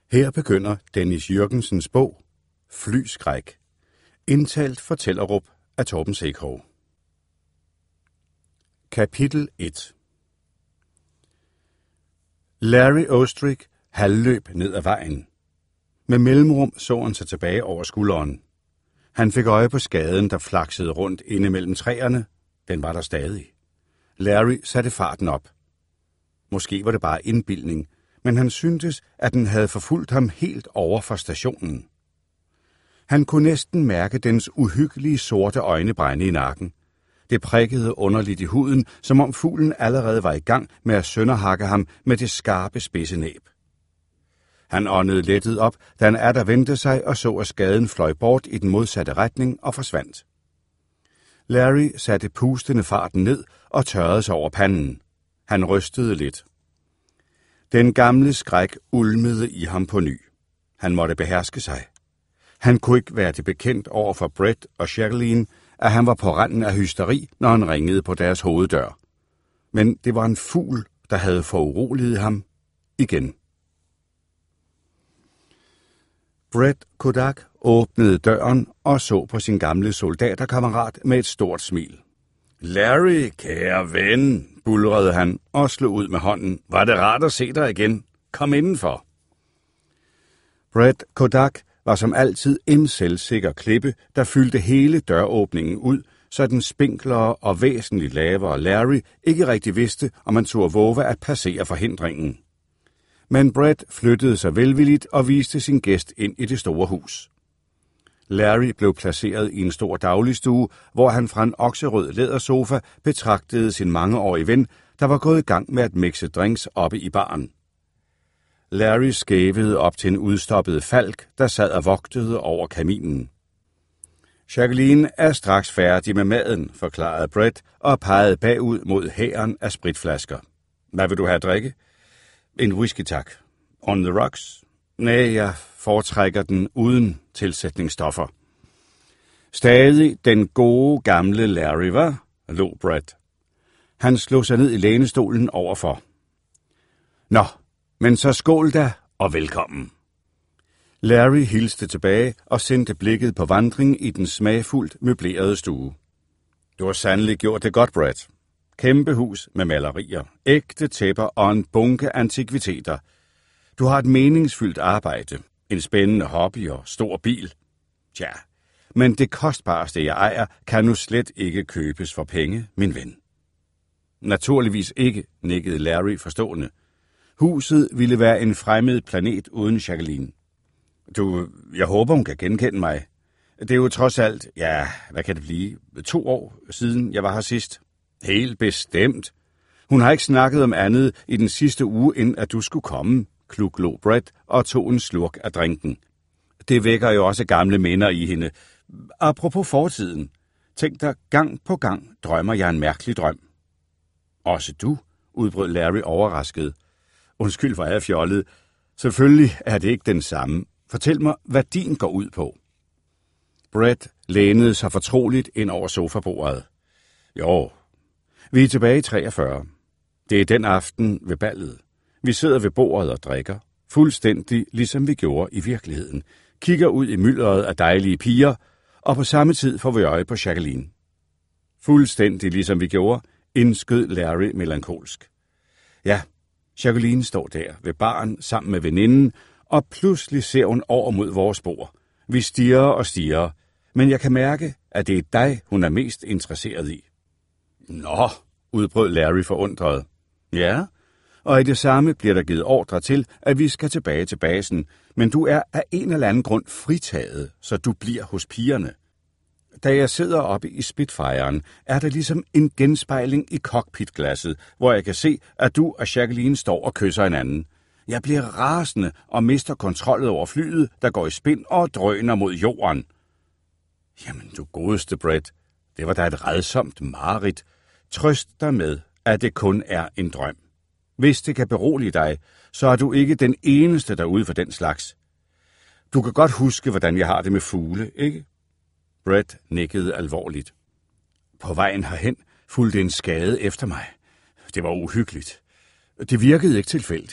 Her begynder Dennis Jürgensens bog, Flyskræk, indtalt for Tellerup af Torben Sekov. Kapitel 1. Larry Ostrich halvløb ned ad vejen. Med mellemrum så han sig tilbage over skulderen. Han fik øje på skaden, der flaksede rundt inde mellem træerne. Den var der stadig. Larry satte farten op. Måske var det bare indbildning, men han syntes, at den havde forfulgt ham helt over for stationen. Han kunne næsten mærke dens uhyggelige sorte øjne brænde i nakken. Det prikkede underligt i huden, som om fuglen allerede var i gang med at sønderhakke ham med det skarpe spidse næb. Han åndede lettet op, da han atter vendte sig og så, at skaden fløj bort i den modsatte retning og forsvandt. Larry satte pustende farten ned og tørrede sig over panden. Han rystede lidt. Den gamle skræk ulmede i ham på ny. Han måtte beherske sig. Han kunne ikke være det bekendt over for Brett og Jacqueline, at han var på randen af hysteri, når han ringede på deres hoveddør. Men det var en fugl, der havde foruroliget ham igen. Brett Kodak åbnede døren og så på sin gamle soldaterkammerat med et stort smil. Larry, kære ven, bulrede han og slog ud med hånden. Var det rart at se dig igen? Kom indenfor. Brett Kodak var som altid en selvsikker klippe, der fyldte hele døråbningen ud, så den spinklere og væsentligt lavere Larry ikke rigtig vidste, om man turde vove at passere forhindringen. Men Brett flyttede sig velvilligt og viste sin gæst ind i det store hus. Larry blev placeret i en stor dagligstue, hvor han fra en okserød lædersofa betragtede sin mangeårige ven, der var gået i gang med at mixe drinks oppe i baren. Larry skævede op til en udstoppet falk, der sad og vogtede over kaminen. Jacqueline er straks færdig med maden, forklarede Brett og pegede bagud mod hæren af spritflasker. Hvad vil du have at drikke? En whisky, tak. On the rocks? Nej, jeg foretrækker den uden tilsætningsstoffer. Stadig den gode gamle Larry, var? Lå Brett. Han slog sig ned i lænestolen overfor. Nå, men så skål da, og velkommen. Larry hilste tilbage og sendte blikket på vandring i den smagfuldt møblerede stue. Du har sandelig gjort det godt, Brett. Kæmpe hus med malerier, ægte tæpper og en bunke antikviteter. Du har et meningsfyldt arbejde, en spændende hobby og stor bil. Tja, men det kostbareste, jeg ejer, kan nu slet ikke købes for penge, min ven. Naturligvis ikke, nikkede Larry forstående. Huset ville være en fremmed planet uden Jacqueline. Jeg håber, hun kan genkende mig. Det er jo trods alt, ja, hvad kan det blive, 2 år siden jeg var her sidst. Helt bestemt. Hun har ikke snakket om andet i den sidste uge, end at du skulle komme, kluglå Brett og tog en slurk af drinken. Det vækker jo også gamle minder i hende. Apropos fortiden. Tænk dig, gang på gang drømmer jeg en mærkelig drøm. Også du, udbrød Larry overrasket. Undskyld, hvor er jeg fjollet. Selvfølgelig er det ikke den samme. Fortæl mig, hvad din går ud på. Brett lænede sig fortroligt ind over sofabordet. Jo, vi er tilbage i 43. Det er den aften ved ballet. Vi sidder ved bordet og drikker, fuldstændig ligesom vi gjorde i virkeligheden. Kigger ud i myldret af dejlige piger, og på samme tid får vi øje på Jacqueline. Fuldstændig ligesom vi gjorde, indskød Larry melankolsk. Ja, Jacqueline står der ved baren sammen med veninden, og pludselig ser hun over mod vores bord. Vi stirrer og stirrer, men jeg kan mærke, at det er dig, hun er mest interesseret i. Nå, udbrød Larry forundret. Ja, og i det samme bliver der givet ordre til, at vi skal tilbage til basen, men du er af en eller anden grund fritaget, så du bliver hos pigerne. Da jeg sidder oppe i Spitfiren, er der ligesom en genspejling i cockpitglasset, hvor jeg kan se, at du og Jacqueline står og kysser hinanden. Jeg bliver rasende og mister kontrollet over flyet, der går i spind og drøner mod jorden. Jamen, du godeste Brett, det var da et rædsomt mareridt. Trøst dig med, at det kun er en drøm. Hvis det kan berolige dig, så er du ikke den eneste derude for den slags. Du kan godt huske, hvordan jeg har det med fugle, ikke? Brett nikkede alvorligt. På vejen herhen fulgte en skade efter mig. Det var uhyggeligt. Det virkede ikke tilfældigt.